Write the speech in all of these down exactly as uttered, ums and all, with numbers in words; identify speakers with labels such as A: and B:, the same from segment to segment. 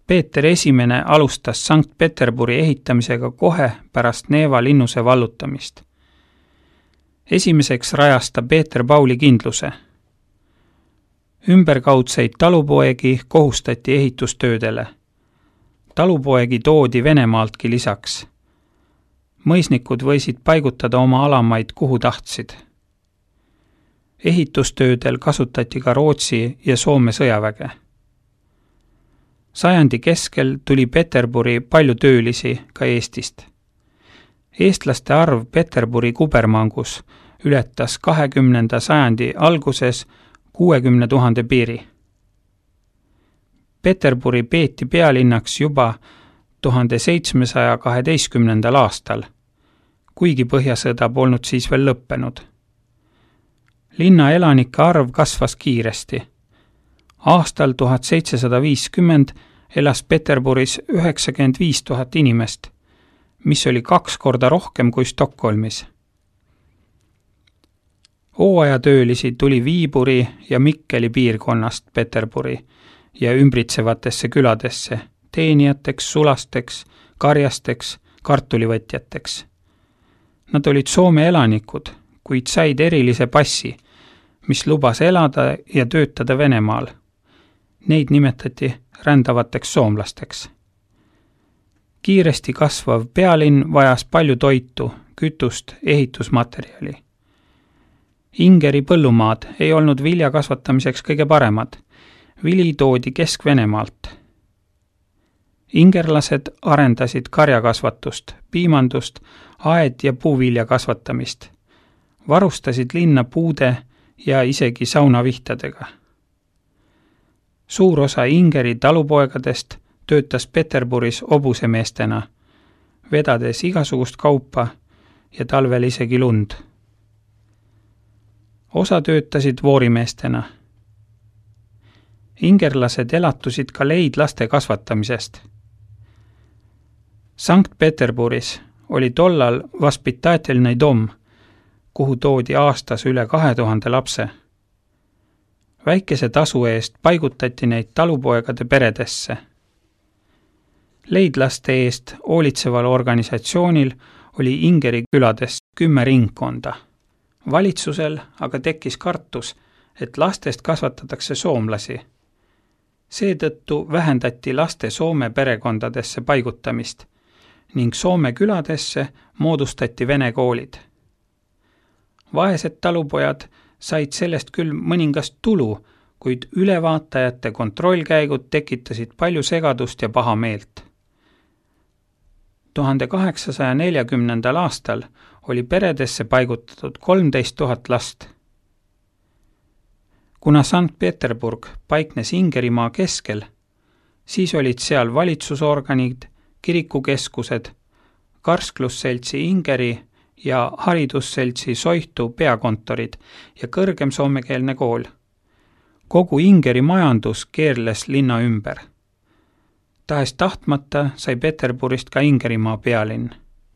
A: Peeter Esimene alustas Sankt-Peterburi ehitamisega kohe pärast Neeva linnuse vallutamist. Esimeseks rajas ta Peeter Pauli kindluse. Ümberkaudseid talupoegi kohustati ehitustöödele. Talupoegi toodi Venemaaltki lisaks. Mõisnikud võisid paigutada oma alamaid kuhu tahtsid. Ehitustöödel kasutati ka Rootsi ja Soome sõjaväge. Sajandi keskel tuli Peterburi palju töölisi ka Eestist. Eestlaste arv Peterburi kubermangus ületas kahekümnenda sajandi alguses kuuekümne tuhande piiri. Peterburi peeti pealinnaks juba tuhande seitsmesaja kaheteistkümnendal aastal, kuigi Põhjasõda polnud siis veel lõppenud. Linna elanike arv kasvas kiiresti. Aastal tuhat seitsesada viiskümmend elas Peterburis üheksakümmend viis tuhat inimest, mis oli kaks korda rohkem kui Stockholmis. Hooajatöölisi tuli Viiburi ja Mikkeli piirkonnast Peterburi ja ümbritsevatesse küladesse, teenijateks, sulasteks, karjasteks, kartulivõtjateks. Nad olid Soome elanikud, kuid said erilise passi, mis lubas elada ja töötada Venemaal. Neid nimetati rändavateks soomlasteks. Kiiresti kasvav pealinn vajas palju toitu, kütust, ehitusmaterjali. Ingeri põllumaad ei olnud vilja kasvatamiseks kõige paremad. Vili toodi Kesk-Venemaalt. Ingerlased arendasid karjakasvatust, piimandust, aed- ja puuvilja kasvatamist. Varustasid linna puude ja isegi saunavihtadega. Suur osa Ingeri talupoegadest töötas Peterburis obusemeestena, vedades igasugust kaupa ja talvel isegi lund. Osa töötasid voorimeestena. Ingerlased elatusid ka leidlaste kasvatamisest. Sankt-Peterburis oli tollal vaspitatelnõi dom, kuhu toodi aastas üle kahe tuhande lapse. Väikese tasu eest paigutati neid talupoegade peredesse. Leidlaste eest hoolitseval organisatsioonil oli Ingeri külades kümme ringkonda. Valitsusel aga tekkis kartus, et lastest kasvatatakse soomlasi. Seetõttu vähendati laste Soome perekondadesse paigutamist ning Soome küladesse moodustati vene koolid. Vaesed talupojad said sellest küll mõningast tulu, kuid ülevaatajate kontrollkäigud tekitasid palju segadust ja paha meelt. tuhande kaheksasaja neljakümnendal aastal oli peredesse paigutatud kolmteist tuhat last. Kuna Sankt-Peterburg paiknes Ingerimaa keskel, siis olid seal valitsusorganid, kirikukeskused, Karsklusseltsi Ingeri ja haridusseltsi Soihtu peakontorid ja kõrgem soomekeelne kool. Kogu Ingeri majandus keerles linna ümber. Tahes tahtmata sai Peterburist ka Ingerimaa pealinn.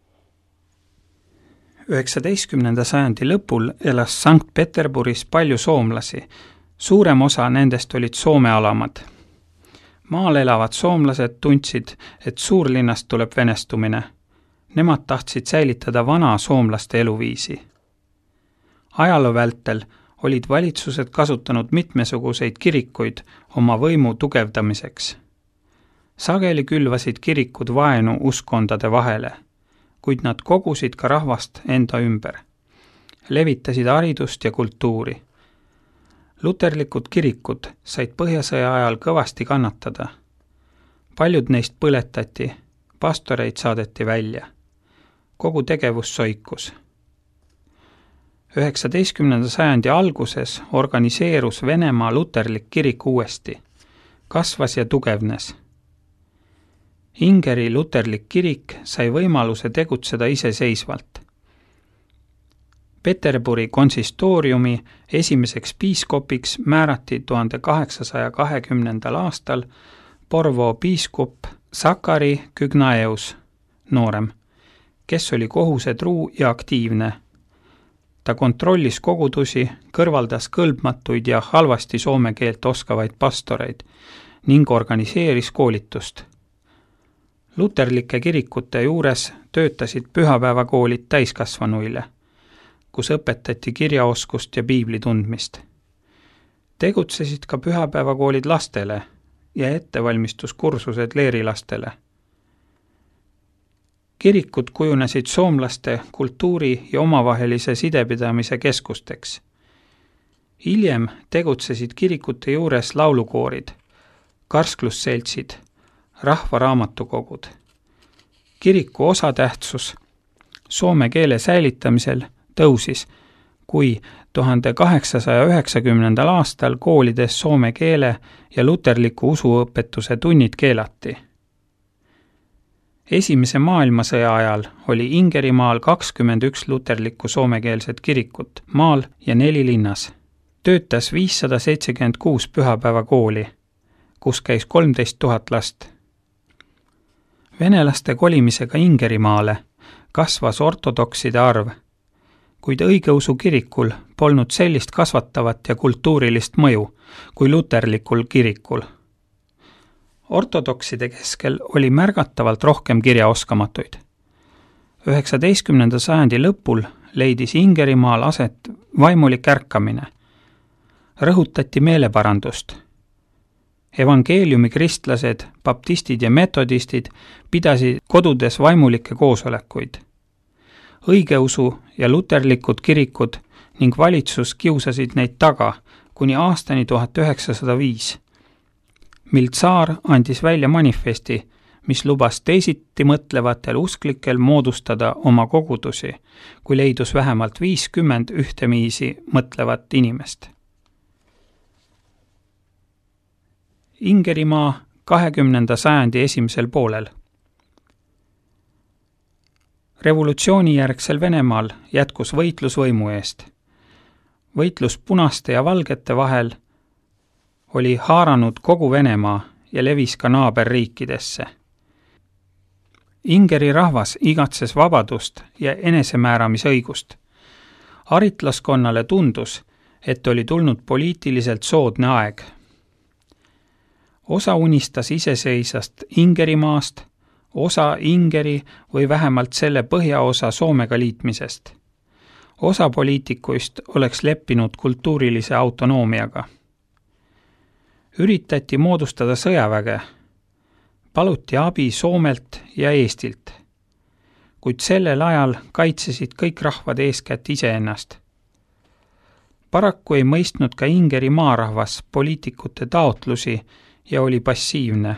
A: üheksateistkümnenda sajandi lõpul elas Sankt-Peterburis palju soomlasi. Suurem osa nendest olid Soome alamad. Maal elavad soomlased tundsid, et suurlinnast tuleb venestumine. Nemad tahtsid säilitada vana soomlaste eluviisi. Ajaloo vältel olid valitsused kasutanud mitmesuguseid kirikuid oma võimu tugevdamiseks. Sageli külvasid kirikud vaenu uskondade vahele, kuid nad kogusid ka rahvast enda ümber. Levitasid haridust ja kultuuri. Luterlikud kirikud said Põhjasõja ajal kõvasti kannatada. Paljud neist põletati, pastoreid saadeti välja. Kogu tegevus soikus. üheksateistkümnenda sajandi alguses organiseerus Venemaa luterlik kirik uuesti. Kasvas ja tugevnes. Ingeri luterlik kirik sai võimaluse tegutseda iseseisvalt. Peterburi konsistooriumi esimeseks piiskopiks määrati tuhande kaheksasaja kahekümnendal aastal Porvoo piiskop Sakari Kygnaeus, noorem, kes oli kohusetruu ja aktiivne. Ta kontrollis kogudusi, kõrvaldas kõlbmatuid ja halvasti soome keelt oskavaid pastoreid ning organiseeris koolitust. Luterlike kirikute juures töötasid pühapäevakoolid täiskasvanuile, kus õpetati kirjaoskust ja piibli tundmist. Tegutsesid ka pühapäevakoolid lastele ja ettevalmistuskursused leerilastele. Kirikud kujunesid soomlaste kultuuri ja omavahelise sidepidamise keskusteks. Hiljem tegutsesid kirikute juures laulukoorid, karsklusseltsid, rahvaraamatukogud. Kiriku osatähtsus soome keele säilitamisel tõusis, kui tuhande kaheksasaja üheksakümnendal aastal koolides soome keele ja luterliku usuõpetuse tunnid keelati. Esimese maailmasõja ajal oli Ingerimaal kakskümmend üks luterlikku soomekeelset kirikut maal ja neli linnas. Töötas viissada seitsekümmend kuus pühapäevakooli, kus käis kolmteist tuhat last. Venelaste kolimisega Ingerimaale kasvas ortodokside arv, kuid õigeusu kirikul polnud sellist kasvatavat ja kultuurilist mõju kui luterlikul kirikul. Ortodokside keskel oli märgatavalt rohkem kirjaoskamatuid. üheksateistkümnenda sajandi lõpul leidis Ingerimaal aset vaimulik ärkamine. Rõhutati meeleparandust. Evangeeliumi kristlased, baptistid ja metodistid pidasid kodudes vaimulikke koosolekuid. Õigeusu ja luterlikud kirikud ning valitsus kiusasid neid taga kuni aastani tuhat üheksasada viis, mil tsaar andis välja manifesti, mis lubas teisiti mõtlevatel usklikel moodustada oma kogudusi, kui leidus vähemalt viiskümmend ühtemiisi mõtlevat inimest. Ingerimaa kahekümnenda sajandi esimesel poolel. Revolutsioonijärgsel Venemaal jätkus võitlus võimu eest. Võitlus punaste ja valgete vahel oli haaranud kogu Venemaa ja levis ka naaberriikidesse. Ingeri rahvas igatses vabadust ja enesemääramisõigust. Aritlaskonnale tundus, et oli tulnud poliitiliselt soodne aeg. Osa unistas iseseisvast Ingerimaast, osa Ingeri või vähemalt selle põhjaosa Soomega liitmisest. Osa poliitikuist oleks leppinud kultuurilise autonoomiaga. Üritati moodustada sõjaväge, paluti abi Soomelt ja Eestilt, kuid sellel ajal kaitsesid kõik rahvad eeskätt iseennast. Paraku ei mõistnud ka Ingeri maarahvas poliitikute taotlusi ja oli passiivne.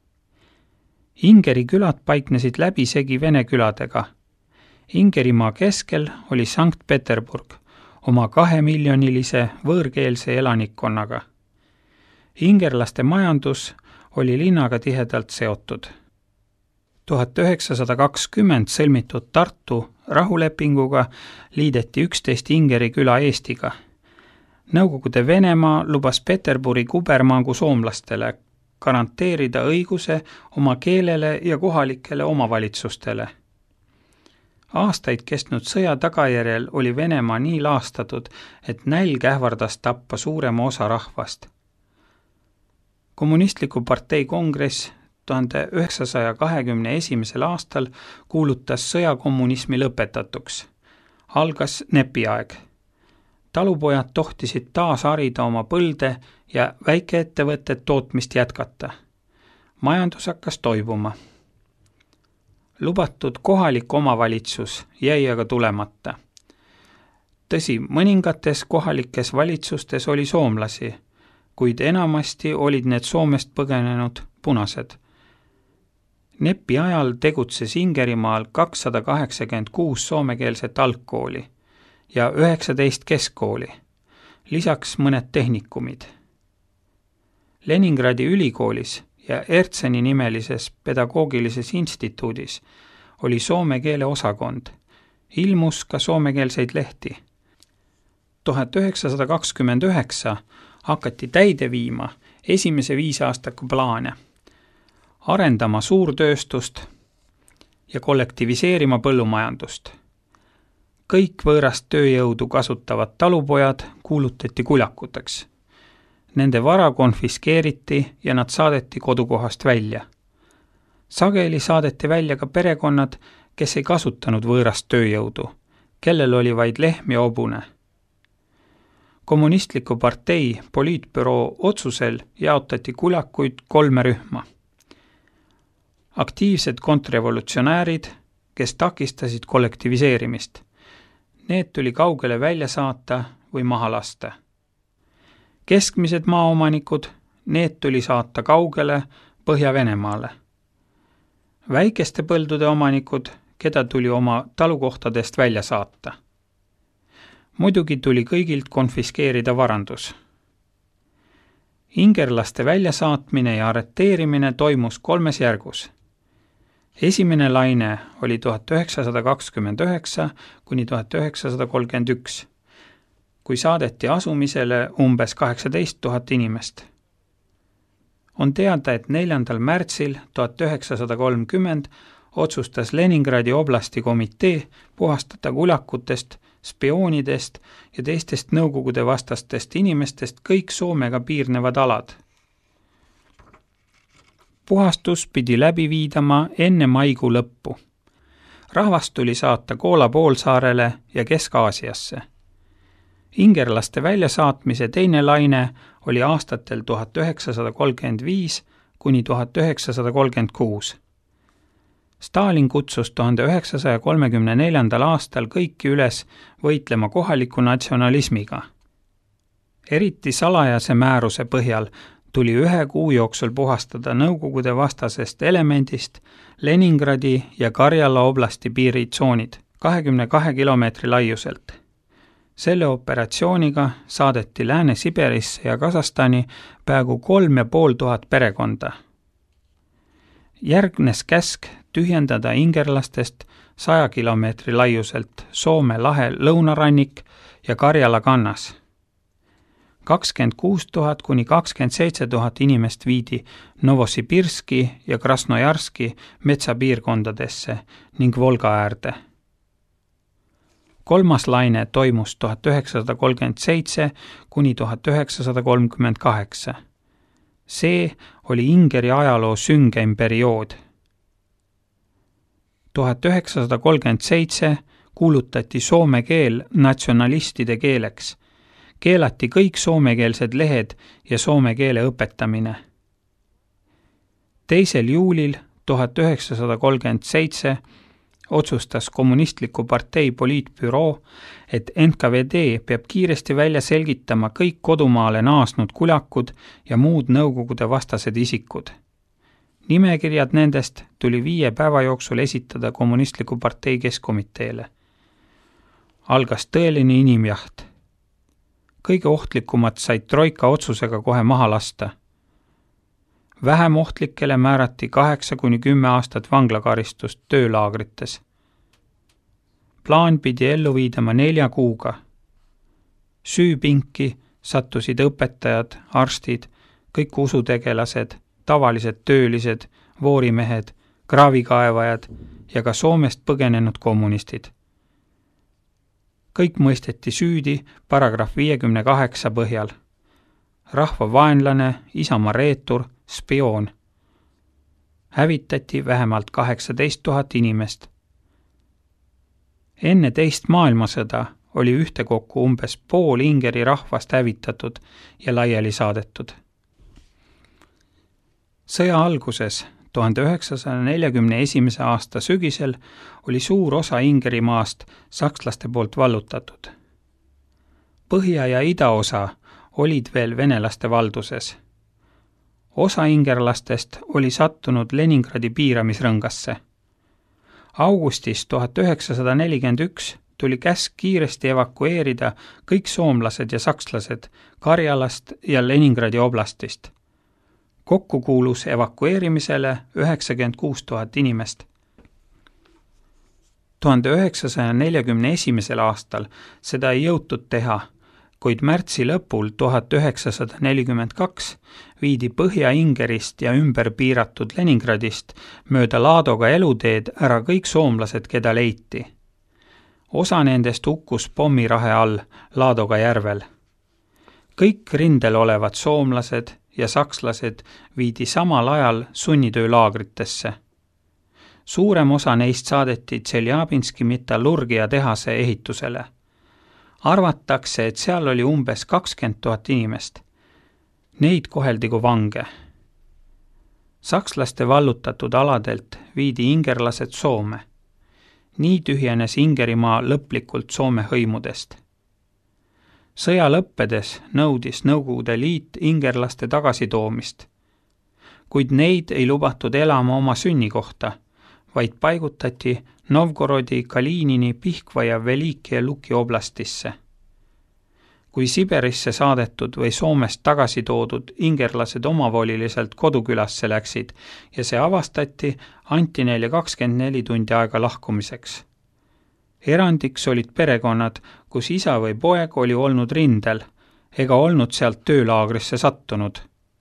A: Ingeri külad paiknesid läbisegi Vene küladega. Ingerimaa keskel oli Sankt Peterburg oma kahemiljonilise võõrkeelse elanikkonnaga. Ingerlaste majandus oli linnaga tihedalt seotud. tuhat üheksasada kakskümmend sõlmitud Tartu rahulepinguga liideti üksteist Ingeri küla Eestiga. Nõukogude Venemaa lubas Peterburi kubermangu soomlastele garanteerida õiguse oma keelele ja kohalikele omavalitsustele. Aastaid kestnud sõja tagajärjel oli Venemaa nii laastatud, et nälg ähvardas tappa suurema osa rahvast. Kommunistliku partei kongress tuhande üheksasaja kahekümne esimesel aastal kuulutas sõjakommunismi lõpetatuks. Algas nepiaeg. Talupojad tohtisid taas harida oma põlde ja väikeettevõtted tootmist jätkata. Majandus hakkas toibuma. Lubatud kohalik omavalitsus jäi aga tulemata. Tõsi, mõningates kohalikes valitsustes oli soomlasi, kuid enamasti olid need Soomest põgenenud punased. Nepi ajal tegutses Ingerimaal kakssada kaheksakümmend kuus soomekeelset algkooli ja üheksateist keskkooli, lisaks mõned tehnikumid. Leningradi ülikoolis ja Ertseni nimelises pedagoogilises instituudis oli soome keele osakond. Ilmus ka soomekeelseid lehti. tuhat üheksasada kakskümmend üheksa hakati täide viima esimese viisaastaku plaane, arendama suurtööstust ja kollektiviseerima põllumajandust. Kõik võõrast tööjõudu kasutavad talupojad kuulutati kuljakuteks. Nende vara konfiskeeriti ja nad saadeti kodukohast välja. Sageli saadeti välja ka perekonnad, kes ei kasutanud võõrast tööjõudu, kellel oli vaid lehm ja hobune. Kommunistliku partei poliitbüroo otsusel jaotati kuljakuid kolme rühma. Aktiivsed kontrrevolutsionäärid, kes takistasid kollektiviseerimist. Need tuli kaugele välja saata või maha lasta. Keskmised maaomanikud, need tuli saata kaugele Põhja-Venemaale. Väikeste põldude omanikud, keda tuli oma talukohtadest välja saata. Muidugi tuli kõigilt konfiskeerida varandus. Ingerlaste väljasaatmine ja arreteerimine toimus kolmes järgus. Esimene laine oli tuhat üheksasada kakskümmend üheksa kuni tuhat üheksasada kolmkümmend üks, kui saadeti asumisele umbes kaheksateist tuhat inimest. On teada, et neljandal märtsil tuhat üheksasada kolmkümmend otsustas Leningradi oblasti komitee puhastada kulakutest, spioonidest ja teistest nõukogude vastastest inimestest kõik Soomega piirnevad alad. Puhastus pidi läbi viidama enne maikuu lõppu. Rahvast tuli saata Koola poolsaarele ja Kesk-Aasiasse. Ingerlaste väljasaatmise teine laine oli aastatel tuhat üheksasada kolmkümmend viis kuni tuhat üheksasada kolmkümmend kuus. Stalin kutsus tuhande üheksasaja kolmekümne neljandal aastal kõiki üles võitlema kohaliku natsionalismiga. Eriti salajase määruse põhjal tuli ühe kuu jooksul puhastada nõukogude vastasest elemendist Leningradi ja Karjala oblasti piiritsoonid kahekümne kahe kilomeetri laiuselt. Selle operatsiooniga saadeti Lääne-Siberisse ja Kasahstani peaaegu kolm ja pool tuhat perekonda. Järgnes käsk tühjendada ingerlastest saja kilomeetri laiuselt Soome lahe lõunarannik ja Karjala kannas. kakskümmend kuus tuhat kuni kakskümmend seitse tuhat inimest viidi Novosibirski ja Krasnojarski metsapiirkondadesse ning Volga äärde. Kolmas laine toimus tuhat üheksasada kolmkümmend seitse kuni tuhat üheksasada kolmkümmend kaheksa. See oli Ingeri ajaloo süngeim periood. tuhat üheksasada kolmkümmend seitse kuulutati soome keel natsionalistide keeleks. Keelati kõik soomekeelsed lehed ja soome keele õpetamine. teisel juulil tuhat üheksasada kolmkümmend seitse otsustas kommunistliku partei poliitbüroo, et N K V D peab kiiresti välja selgitama kõik kodumaale naasnud kulakud ja muud nõukogude vastased isikud. Nimekirjad nendest tuli viie päeva jooksul esitada kommunistliku partei keskkomiteele. Algas tõeline inimjaht. Kõige ohtlikumad said troika otsusega kohe maha lasta. Vähem ohtlikele määrati kaheksa kuni kümme aastat vanglakaristust töölaagrites. Plaan pidi ellu viidama nelja kuuga. Süüpinki sattusid õpetajad, arstid, kõik usutegelased, tavalised töölised, voorimehed, kraavikaevajad ja ka Soomest põgenenud kommunistid. Kõik mõisteti süüdi paragrahv viiekümne kaheksa põhjal. Rahva vaenlane, isamaa reetur, spioon. Hävitati vähemalt kaheksateist tuhat inimest. Enne teist maailmasõda oli ühtekokku umbes pool Ingeri rahvast hävitatud ja laiali saadetud. Sõja alguses, tuhande üheksasaja neljakümne esimese aasta sügisel, oli suur osa Ingerimaast sakslaste poolt vallutatud. Põhja- ja idaosa olid veel venelaste valduses. Osa ingerlastest oli sattunud Leningradi piiramisrõngasse. Augustis tuhat üheksasada nelikümmend üks tuli käsk kiiresti evakueerida kõik soomlased ja sakslased Karjalast ja Leningradi oblastist. Kokku kuulus evakueerimisele üheksakümmend kuus tuhat inimest. tuhande üheksasaja neljakümne esimesel aastal seda ei jõutud teha, kuid märtsi lõpul tuhat üheksasada nelikümmend kaks viidi Põhja-Ingerist ja ümber piiratud Leningradist mööda Laadoga eluteed ära kõik soomlased, keda leiti. Osa nendest hukkus pommirahe all Laadoga järvel. Kõik rindel olevad soomlased ja sakslased viidi samal ajal sunnitöölaagritesse. Suurem osa neist saadeti Tšeljabinski metallurgia tehase ehitusele. Arvatakse, et seal oli umbes kakskümmend tuhat inimest. Neid koheldi kui vange. Sakslaste vallutatud aladelt viidi ingerlased Soome. Nii tühjenes Ingerimaa lõplikult Soome hõimudest. Sõja lõppedes nõudis Nõukogude Liit ingerlaste tagasitoomist, kuid neid ei lubatud elama oma sünnikohta, vaid paigutati Novgorodi, Kalinini, Pihkva ja Veliki ja Luki oblastisse. Kui Siberisse saadetud või Soomest tagasi toodud ingerlased omavoliliselt kodukülasse läksid ja see avastati, anti neile kakskümmend neli tundi aega lahkumiseks. Erandiks olid perekonnad, kus isa või poeg oli olnud rindel ega olnud sealt töölaagrisse sattunud.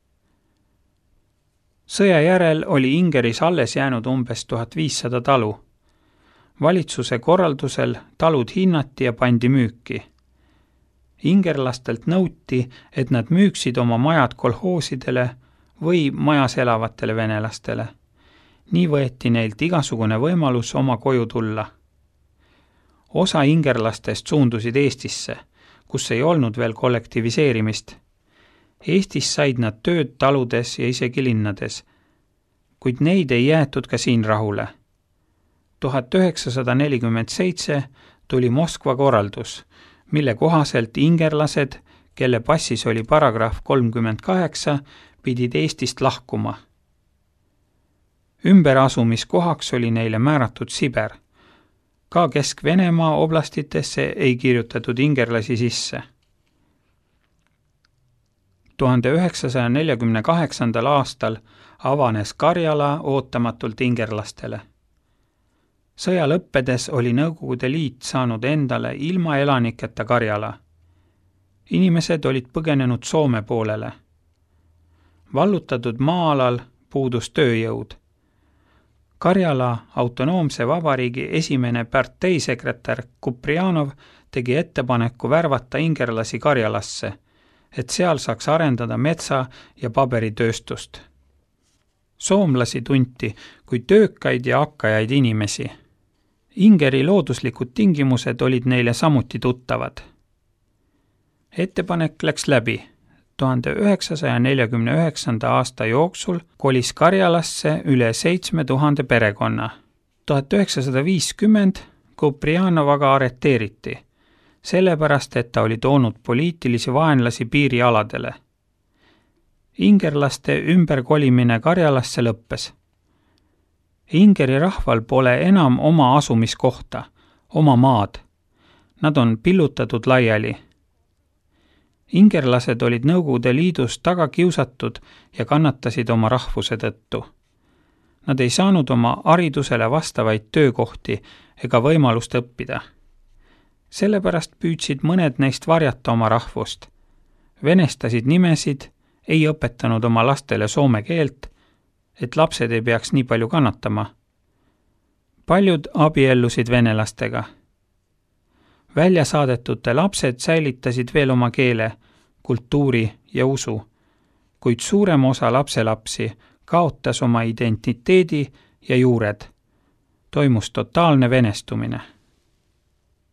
A: Sõja järel oli Ingeris alles jäänud umbes tuhat viissada talu. Valitsuse korraldusel talud hinnati ja pandi müüki. Ingerlastelt nõuti, et nad müüksid oma majad kolhoosidele või majas elavatele venelastele. Nii võeti neilt igasugune võimalus oma koju tulla. Osa ingerlastest suundusid Eestisse, kus ei olnud veel kollektiviseerimist. Eestis said nad tööd taludes ja isegi linnades, kuid neid ei jäetud ka siin rahule. tuhat üheksasada nelikümmend seitse tuli Moskva korraldus, mille kohaselt ingerlased, kelle passis oli paragrahv kolmkümmend kaheksa, pidid Eestist lahkuma. Ümberasumiskohaks oli neile määratud Siber. Ka Kesk-Venemaa oblastitesse ei kirjutatud ingerlasi sisse. tuhande üheksasaja neljakümne kaheksandal aastal avanes Karjala ootamatult ingerlastele. Sõja lõppedes oli Nõukogude Liit saanud endale ilma elaniketa Karjala. Inimesed olid põgenenud Soome poolele. Vallutatud maa-alal puudus tööjõud. Karjala autonoomse vabariigi esimene parteisekretär Kuprianov tegi ettepaneku värvata ingerlasi Karjalasse, et seal saaks arendada metsa- ja paberitööstust. Soomlasi tunti kui töökaid ja hakkajaid inimesi. Ingeri looduslikud tingimused olid neile samuti tuttavad. Ettepanek läks läbi. tuhande üheksasaja neljakümne üheksanda aasta jooksul kolis Karjalasse üle seitsme tuhande perekonna. tuhat üheksasada viiskümmend Kuprianov aga arreteeriti, sellepärast et ta oli toonud poliitilisi vaenlasi piirialadele. Ingerlaste ümberkolimine Karjalasse lõppes. Ingeri rahval pole enam oma asumiskohta, oma maad. Nad on pillutatud laiali. Ingerlased olid Nõukogude Liidus taga kiusatud ja kannatasid oma rahvuse tõttu. Nad ei saanud oma haridusele vastavaid töökohti ega võimalust õppida. Sellepärast püüdsid mõned neist varjata oma rahvust. Venestasid nimesid, ei õpetanud oma lastele soome keelt, et lapsed ei peaks nii palju kannatama. Paljud abiellusid venelastega. Välja saadetute lapsed säilitasid veel oma keele, kultuuri ja usu, kuid suurem osa lapselapsi kaotas oma identiteedi ja juured. Toimus totaalne venestumine.